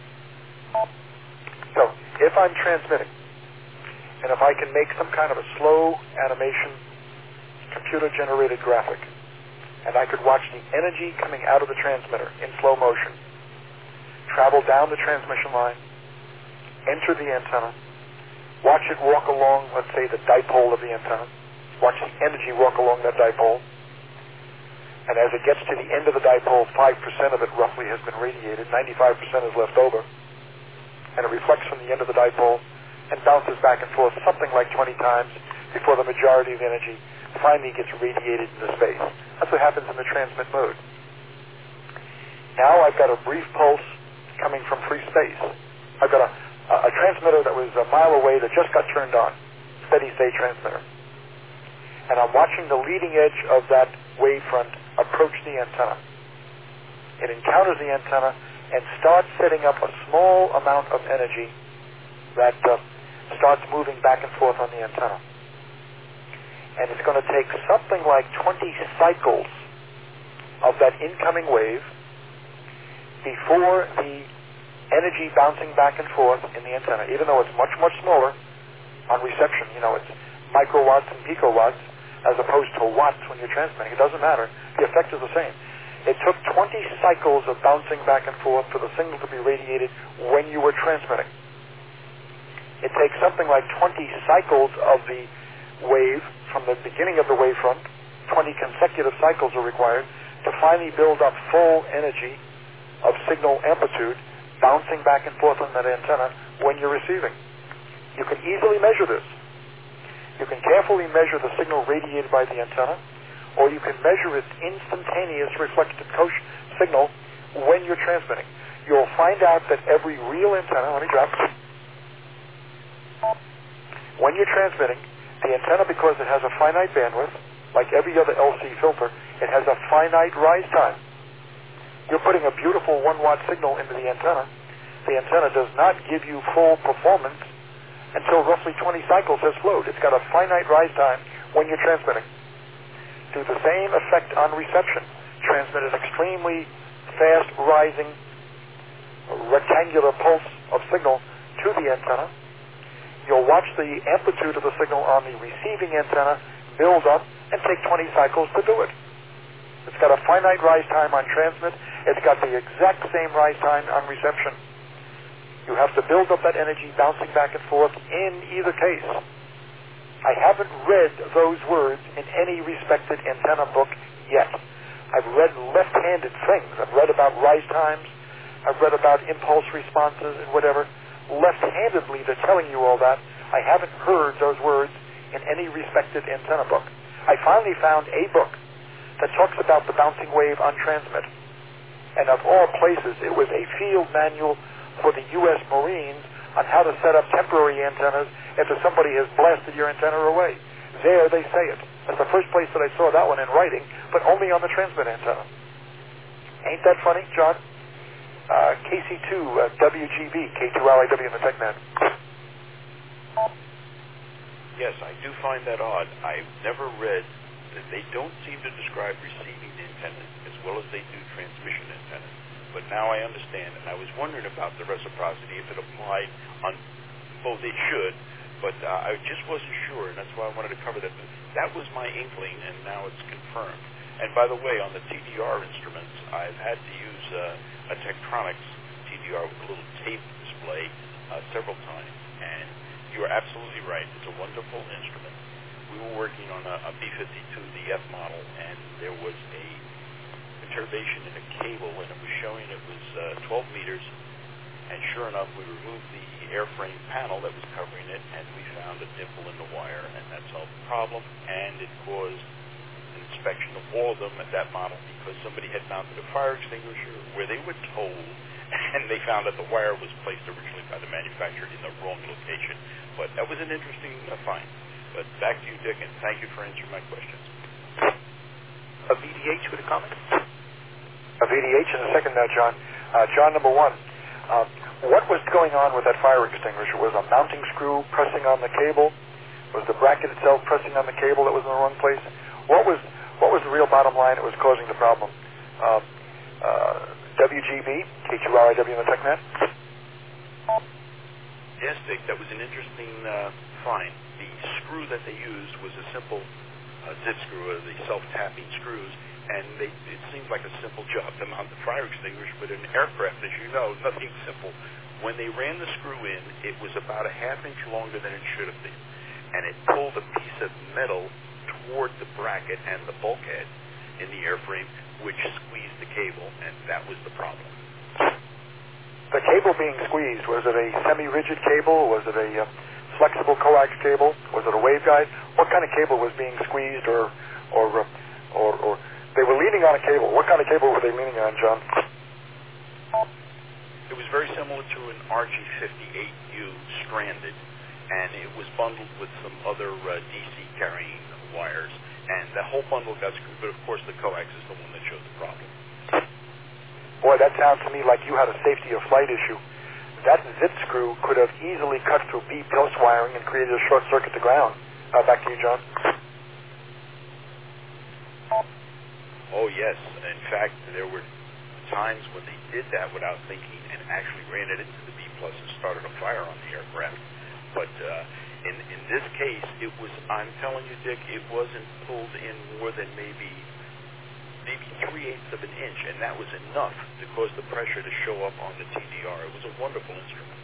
So, if I'm transmitting, and if I can make some kind of a slow animation, computer-generated graphic, and I could watch the energy coming out of the transmitter in slow motion, travel down the transmission line, enter the antenna, watch it walk along, let's say, the dipole of the antenna, watch the energy walk along that dipole, and as it gets to the end of the dipole, five percent of it roughly has been radiated, ninety-five percent is left over, and it reflects from the end of the dipole and bounces back and forth something like twenty times before the majority of the energy finally gets radiated into space. That's what happens in the transmit mode. Now I've got a brief pulse coming from free space. I've got a, a, a transmitter that was a mile away that just got turned on, steady-state transmitter. And I'm watching the leading edge of that wavefront approach the antenna. It encounters the antenna, and start setting up a small amount of energy that uh, starts moving back and forth on the antenna. And it's going to take something like twenty cycles of that incoming wave before the energy bouncing back and forth in the antenna, even though it's much, much smaller on reception. You know, it's microwatts and picowatts as opposed to watts when you're transmitting. It doesn't matter. The effect is the same. It took twenty cycles of bouncing back and forth for the signal to be radiated when you were transmitting. It takes something like twenty cycles of the wave from the beginning of the wavefront. twenty consecutive cycles are required to finally build up full energy of signal amplitude bouncing back and forth on that antenna when you're receiving. You can easily measure this. You can carefully measure the signal radiated by the antenna, or you can measure its instantaneous reflected coach signal when you're transmitting. You'll find out that every real antenna, let me drop, when you're transmitting, the antenna, because it has a finite bandwidth, like every other L C filter, it has a finite rise time. You're putting a beautiful one watt signal into the antenna. The antenna does not give you full performance until roughly twenty cycles has flowed. It's got a finite rise time when you're transmitting. Do the same effect on reception. Transmit an extremely fast rising rectangular pulse of signal to the antenna. You'll watch the amplitude of the signal on the receiving antenna build up and take twenty cycles to do it. It's got a finite rise time on transmit. It's got the exact same rise time on reception. You have to build up that energy bouncing back and forth in either case. I haven't read those words in any respected antenna book yet. I've read left-handed things. I've read about rise times. I've read about impulse responses and whatever. Left-handedly, they're telling you all that. I haven't heard those words in any respected antenna book. I finally found a book that talks about the bouncing wave on transmit. And of all places, it was a field manual for the U S Marines on how to set up temporary antennas after somebody has blasted your antenna away. There they say it. That's the first place that I saw that one in writing, but only on the transmit antenna. Ain't that funny, John? Uh, K C two, uh, W G B, K two L I W in the TechNet. Yes, I do find that odd. I've never read that they don't seem to describe receiving antennas as well as they do transmission antennas. But now I understand, and I was wondering about the reciprocity, if it applied on both. It should, but uh, I just wasn't sure, and that's why I wanted to cover that. That was my inkling, and now it's confirmed. And by the way, on the T D R instruments, I've had to use uh, a Tektronix T D R with a little tape display uh, several times, and you're absolutely right. It's a wonderful instrument. We were working on a, a B fifty-two, the F model, and there was a perturbation in a cable, and it was showing it was uh, twelve meters, and sure enough, we removed the airframe panel that was covering it, and we found a dimple in the wire, and that solved the problem, and it caused an inspection of all of them at that model because somebody had mounted a fire extinguisher where they were told, and they found that the wire was placed originally by the manufacturer in the wrong location. But that was an interesting uh, find. But back to you, Dick, and thank you for answering my questions. A V D H with a comment? A V D H in a second now, John. Uh, John, number one, uh, what was going on with that fire extinguisher? Was a mounting screw pressing on the cable? Was the bracket itself pressing on the cable that was in the wrong place? What was what was the real bottom line that was causing the problem? Uh, uh, W G B, K two R I W in the TechNet? Yes, Dick, that was an interesting uh, find. The screw that they used was a simple uh, zip screw, or the self-tapping screws, and they, it seemed like a simple job to mount the fire extinguisher, but in aircraft, as you know, nothing simple. When they ran the screw in, it was about a half inch longer than it should have been, and it pulled a piece of metal toward the bracket and the bulkhead in the airframe, which squeezed the cable, and that was the problem. The cable being squeezed, was it a semi-rigid cable? Was it a uh, flexible coax cable? Was it a waveguide? What kind of cable was being squeezed, or, or, uh, or, or they were leaning on a cable? What kind of cable were they leaning on, John? It was very similar to an R G fifty-eight U stranded, and it was bundled with some other uh, D C carrying wires, and the whole bundle got screwed, but of course the coax is the one that showed the problem. boy, that sounds to me like you had a safety of flight issue. That zit screw could have easily cut through B pulse wiring and created a short circuit to ground. Uh, back to you, John. Oh, yes. In fact, there were times when they did that without thinking and actually ran it into the B plus and started a fire on the aircraft. But uh, in in this case, it was, I'm telling you, Dick, it wasn't pulled in more than maybe maybe three-eighths of an inch, and that was enough to cause the pressure to show up on the T D R. It was a wonderful instrument.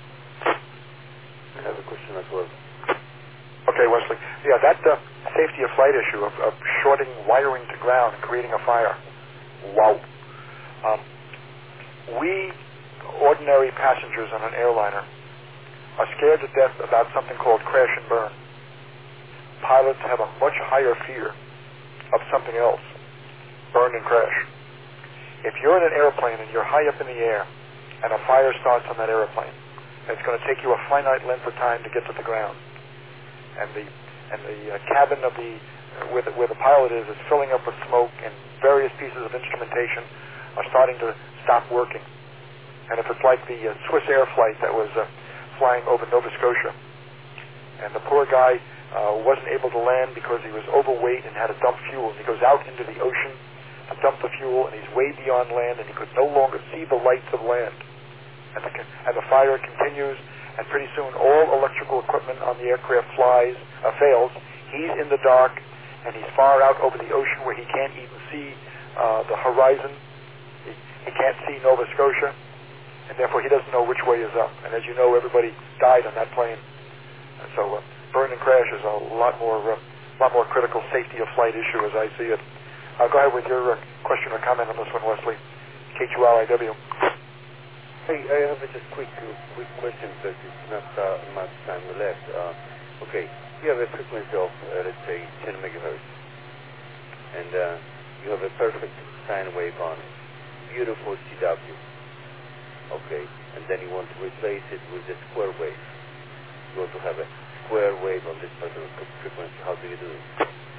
I have a question as well. Okay, Wesley. Yeah, that uh, safety of flight issue of, of shorting wiring to ground and creating a fire. Wow. Um, we, ordinary passengers on an airliner, are scared to death about something called crash and burn. Pilots have a much higher fear of something else, burn and crash. If you're in an airplane and you're high up in the air and a fire starts on that airplane, it's going to take you a finite length of time to get to the ground. And the and the uh, cabin of the uh, where, the, where the pilot is is filling up with smoke, and various pieces of instrumentation are starting to stop working. And if it's like the uh, Swiss Air flight that was uh, flying over Nova Scotia, and the poor guy uh, wasn't able to land because he was overweight and had to dump fuel, and he goes out into the ocean to dump the fuel, and he's way beyond land, and he could no longer see the lights of land. And the, and the fire continues, and pretty soon all electrical equipment on the aircraft flies, uh, fails. He's in the dark, and he's far out over the ocean where he can't even see uh, the horizon. He, he can't see Nova Scotia, and therefore he doesn't know which way is up. And as you know, everybody died on that plane. And so uh, burn and crash is a lot more, uh, lot more critical safety of flight issue as I see it. Uh, go ahead with your uh, question or comment on this one, Wesley. K two L I W. Hey, I have a just quick, uh, quick question because it's not uh, much time left. Uh, okay, you have a frequency of, uh, let's say, ten megahertz, and uh, you have a perfect sine wave on it. Beautiful C W. Okay, and then you want to replace it with a square wave. You want to have a square wave on this particular frequency. How do you do it?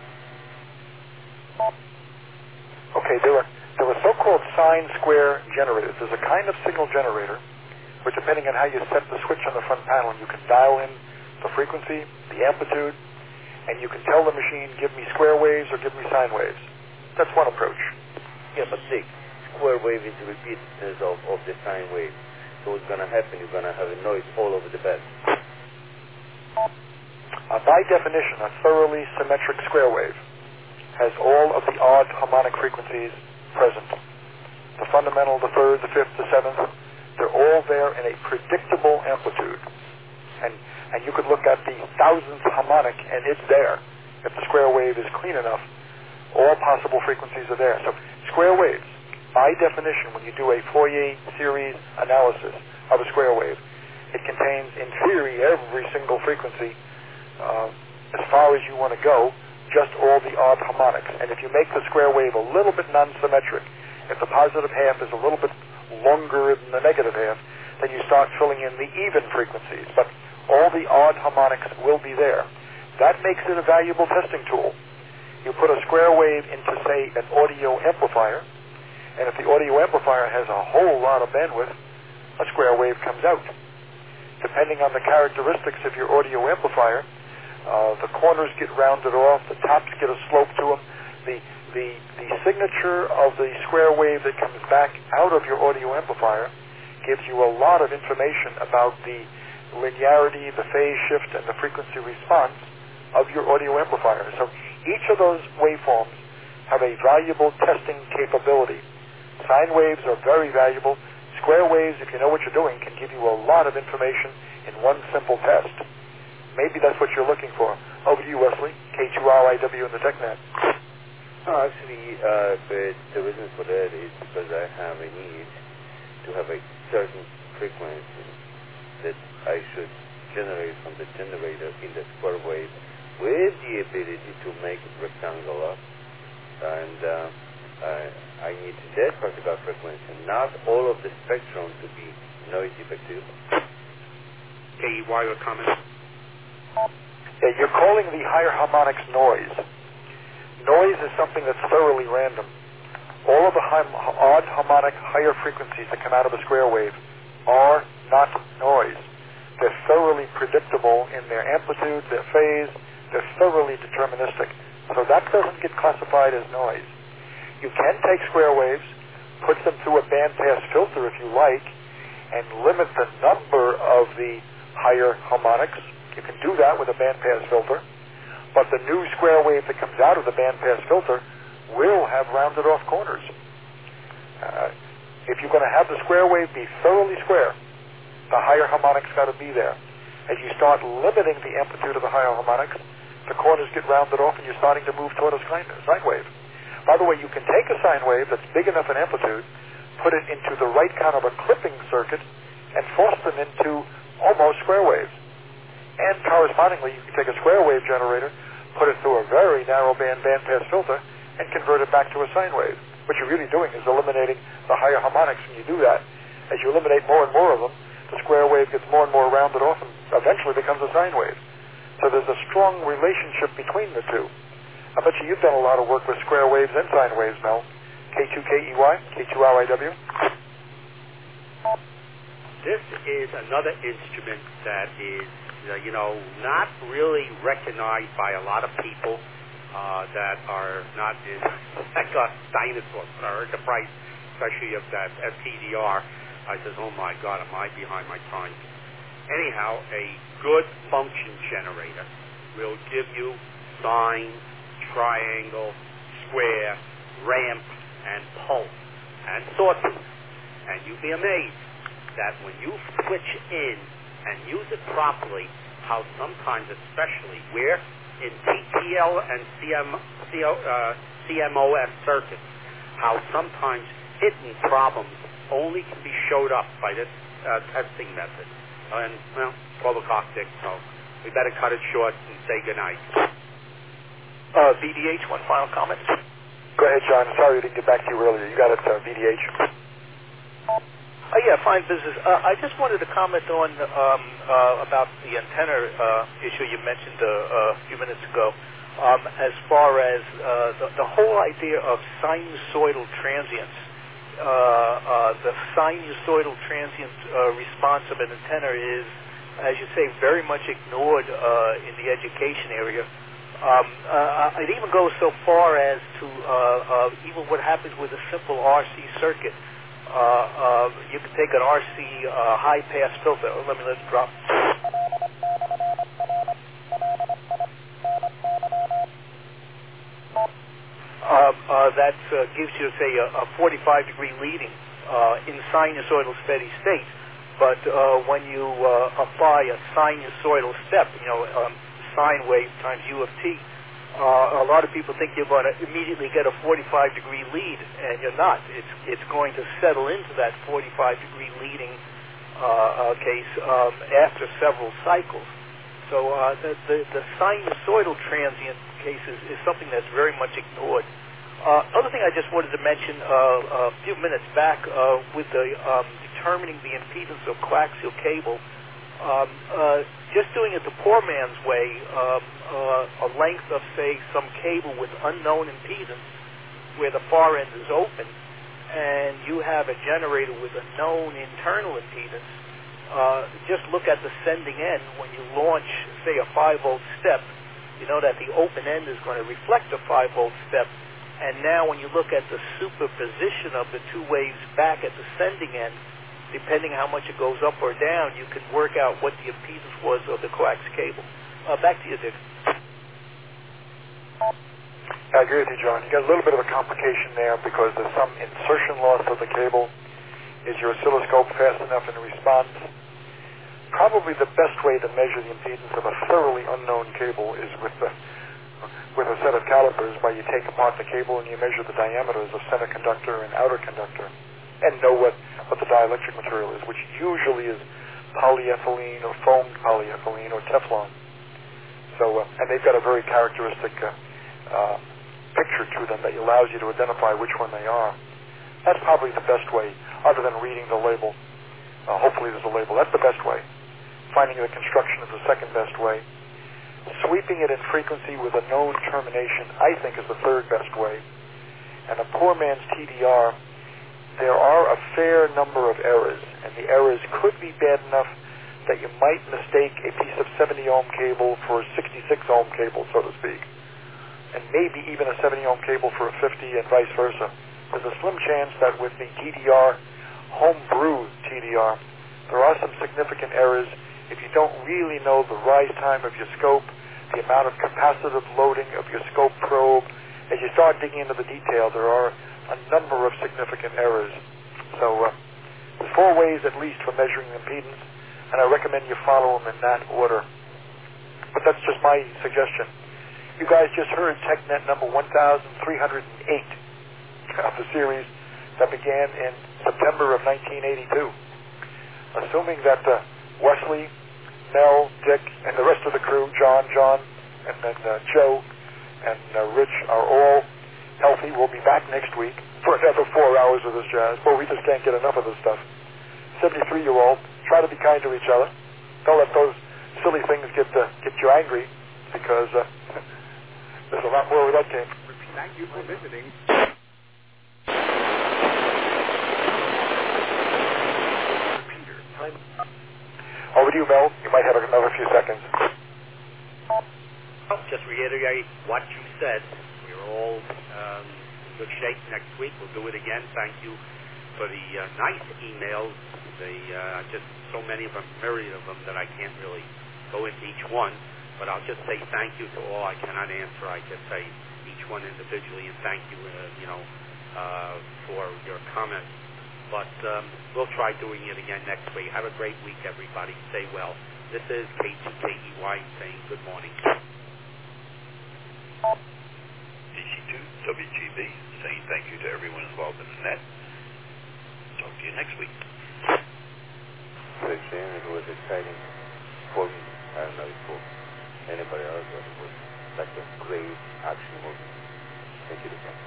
Okay, there are there are so-called sine square generators. There's a kind of signal generator, which depending on how you set the switch on the front panel, you can dial in the frequency, the amplitude, and you can tell the machine, give me square waves or give me sine waves. That's one approach. Yeah, but see, square wave is repeatedness of, of the sine wave. So what's going to happen, you're going to have a noise all over the bed. Uh, by definition, a thoroughly symmetric square wave has all of the odd harmonic frequencies present. The fundamental, the third, the fifth, the seventh, they're all there in a predictable amplitude. And and you could look at the thousandth harmonic and it's there. If the square wave is clean enough, all possible frequencies are there. So square waves, by definition, when you do a Fourier series analysis of a square wave, it contains, in theory, every single frequency uh, as far as you want to go, just all the odd harmonics. And if you make the square wave a little bit non-symmetric, if the positive half is a little bit longer than the negative half, then you start filling in the even frequencies. But all the odd harmonics will be there. That makes it a valuable testing tool. You put a square wave into, say, an audio amplifier, and if the audio amplifier has a whole lot of bandwidth, a square wave comes out. Depending on the characteristics of your audio amplifier, Uh, the corners get rounded off, the tops get a slope to them. The, the, the signature of the square wave that comes back out of your audio amplifier gives you a lot of information about the linearity, the phase shift, and the frequency response of your audio amplifier. So each of those waveforms have a valuable testing capability. Sine waves are very valuable. Square waves, if you know what you're doing, can give you a lot of information in one simple test. Maybe that's what you're looking for. Over to you, Wesley. K two R I W in the TechNet. No, actually, uh, but the reason for that is because I have a need to have a certain frequency that I should generate from the generator in the square wave with the ability to make it rectangular. And uh, I, I need that particular frequency, not all of the spectrum to be noise effective. K E Y or comment? Yeah, you're calling the higher harmonics noise. Noise is something that's thoroughly random. all of the high, odd harmonic higher frequencies that come out of a square wave are not noise. They're thoroughly predictable in their amplitude, their phase. They're thoroughly deterministic. So that doesn't get classified as noise. You can take square waves, put them through a bandpass filter if you like, and limit the number of the higher harmonics. You can do that with a bandpass filter. But the new square wave that comes out of the bandpass filter will have rounded off corners. Uh, if you're going to have the square wave be thoroughly square, the higher harmonics got to be there. As you start limiting the amplitude of the higher harmonics, the corners get rounded off and you're starting to move toward a sine, sine wave. By the way, you can take a sine wave that's big enough in amplitude, put it into the right kind of a clipping circuit, and force them into almost square waves. And correspondingly, you can take a square wave generator, put it through a very narrow band bandpass filter, and convert it back to a sine wave. What you're really doing is eliminating the higher harmonics, and you do that. As you eliminate more and more of them, the square wave gets more and more rounded off and eventually becomes a sine wave. So there's a strong relationship between the two. I bet you you've done a lot of work with square waves and sine waves, Mel. K two K E Y, K two R I W. This is another instrument that is, uh, you know, not really recognized by a lot of people uh, that are not in, like us dinosaurs, that are the price, especially of that S T D R. I says, oh my God, am I behind my time? Anyhow, a good function generator will give you sine, triangle, square, ramp, and pulse, and sawtooth. And you'd be amazed that when you switch in and use it properly, how sometimes, especially where in T T L and C M, C O, uh, C M O S circuits, how sometimes hidden problems only can be showed up by this uh, testing method. And, well, twelve o'clock, Dick, so we better cut it short and say goodnight. Uh, V D H, one final comment. Go ahead, John. Sorry we didn't get back to you earlier. You got it, uh, V D H. Uh, yeah, fine business. Uh, I just wanted to comment on um, uh, about the antenna uh, issue you mentioned uh, a few minutes ago. Um, as far as uh, the, the whole idea of sinusoidal transients, uh, uh, the sinusoidal transient uh, response of an antenna is, as you say, very much ignored uh, in the education area. Um, uh, I'd even go so far as to uh, uh, even what happens with a simple R C circuit. Uh, uh, you can take an R C uh, high-pass filter. Oh, let me let it drop. Uh, uh, that uh, gives you, say, a, a forty-five degree leading uh, in sinusoidal steady state. But uh, when you uh, apply a sinusoidal step, you know, um, sine wave times U of t, uh, a lot of people think you're going to immediately get a forty-five degree lead, and you're not. It's it's going to settle into that forty-five degree leading uh, uh, case um, after several cycles. So uh, the, the, the sinusoidal transient case is, is something that's very much ignored. Uh, other thing I just wanted to mention uh, a few minutes back uh, with the um, determining the impedance of coaxial cable, um, uh, just doing it the poor man's way, um, uh, a length of, say, some cable with unknown impedance where the far end is open, and you have a generator with a known internal impedance, uh, just look at the sending end. When you launch, say, a five volt step, you know that the open end is going to reflect a five volt step. And now when you look at the superposition of the two waves back at the sending end, depending how much it goes up or down, you can work out what the impedance was of the coax cable. Uh, back to you, Dick. I agree with you, John. You got a little bit of a complication there because there's some insertion loss of the cable. Is your oscilloscope fast enough in response? Probably the best way to measure the impedance of a thoroughly unknown cable is with the with a set of calipers, where you take apart the cable and you measure the diameters of center conductor and outer conductor and know what, what the dielectric material is, which usually is polyethylene or foamed polyethylene or Teflon. So, uh, and they've got a very characteristic uh, uh, picture to them that allows you to identify which one they are. That's probably the best way, other than reading the label. Uh, hopefully there's a label. That's the best way. Finding the construction is the second best way. Sweeping it in frequency with a known termination, I think, is the third best way. and a poor man's T D R, there are a fair number of errors, and the errors could be bad enough that you might mistake a piece of seventy ohm cable for a sixty-six ohm cable, so to speak, and maybe even a seventy ohm cable for a fifty and vice versa. There's a slim chance that with the T D R, homebrew T D R, there are some significant errors if you don't really know the rise time of your scope, the amount of capacitive loading of your scope probe. As you start digging into the detail, there are a number of significant errors. So uh, there's four ways at least for measuring impedance, and I recommend you follow them in that order. But that's just my suggestion. You guys just heard TechNet number one thousand three hundred eight of the series that began in September of nineteen eighty-two. Assuming that uh, Wesley, Mel, Dick, and the rest of the crew, John, John, and then uh, Joe, and uh, Rich are all healthy, we'll be back next week for another four hours of this jazz. Boy, we just can't get enough of this stuff. seventy-three-year-old, try to be kind to each other. Don't let those silly things get uh, get you angry, because uh, there's a lot more where that came from. Thank you for visiting. Repeater, time. Over to you, Mel. You might have another few seconds. Just reiterate what you said. We're all um, in good shape next week. We'll do it again. Thank you for the uh, nice emails. The uh, just so many of them, myriad of them, that I can't really go into each one. But I'll just say thank you to all. I cannot answer. I just say each one individually, and thank you, uh, you know, uh, for your comments. But um, we'll try doing it again next week. Have a great week, everybody. Stay well. This is K two K E Y saying good morning. D C two W G B saying thank you to everyone involved in the net. Talk to you next week. Thanks, Jim. It was exciting for me. I don't know if for anybody else, but it was like a great action movie. Thank you again.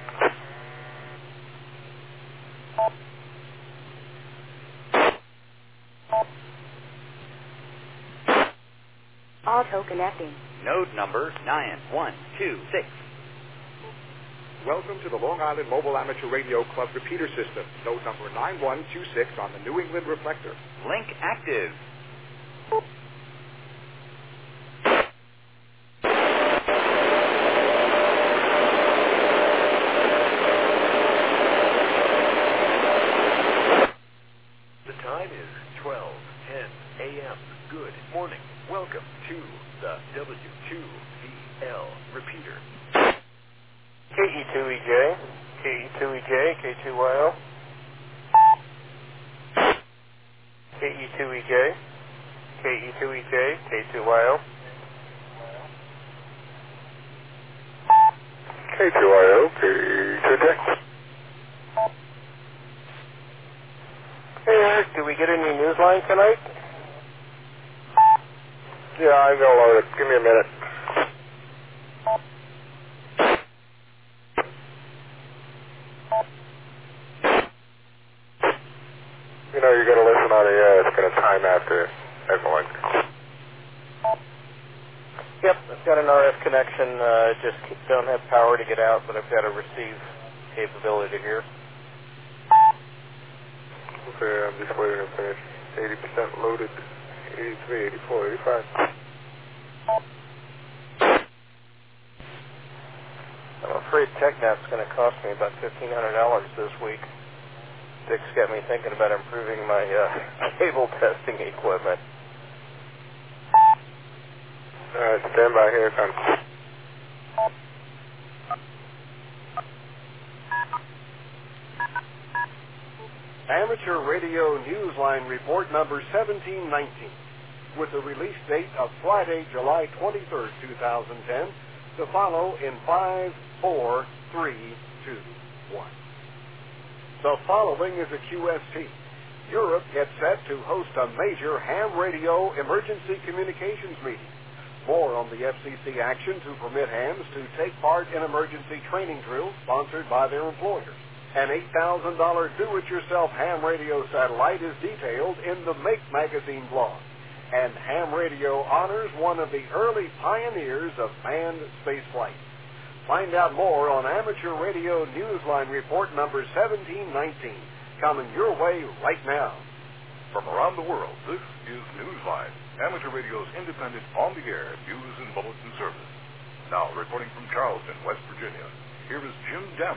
Auto connecting. Node number nine one two six. Welcome to the Long Island Mobile Amateur Radio Club repeater system. Node number nine one two six on the New England reflector. Link active. The time is twelve ten a.m. Good morning. Welcome to the W two V L repeater. K E two E J, K E two E J, K two Y L. K E two E J, K E two E J, K two Y L. K two Y L, K two J. Hey Eric, did we get any news line tonight? Yeah, I'm gonna load it. Give me a minute. You know, you're gonna listen on the air. It's gonna time after everyone. Yep, I've got an R F connection. Uh, just don't have power to get out, but I've got a receive capability to hear. Okay, I'm just waiting to finish. eighty percent loaded. eighty-three, eighty-four, eighty-five. I'm afraid TechNet's going to cost me about fifteen hundred dollars this week. Dick's got me thinking about improving my uh, cable testing equipment. All right, stand by. Here it comes. Amateur Radio Newsline Report number seventeen nineteen, with the release date of Friday, July twenty-third, two thousand ten, to follow in five, four, three, two, one. The following is a Q S T. Europe gets set to host a major ham radio emergency communications meeting. More on the F C C action to permit hams to take part in emergency training drills sponsored by their employers. An eight thousand dollars do-it-yourself ham radio satellite is detailed in the Make magazine blog. And ham radio honors one of the early pioneers of manned spaceflight. Find out more on Amateur Radio Newsline Report number seventeen nineteen, coming your way right now. From around the world, this is Newsline, Amateur Radio's independent, on-the-air news and bulletin service. Now, reporting from Charleston, West Virginia, here is Jim Dam.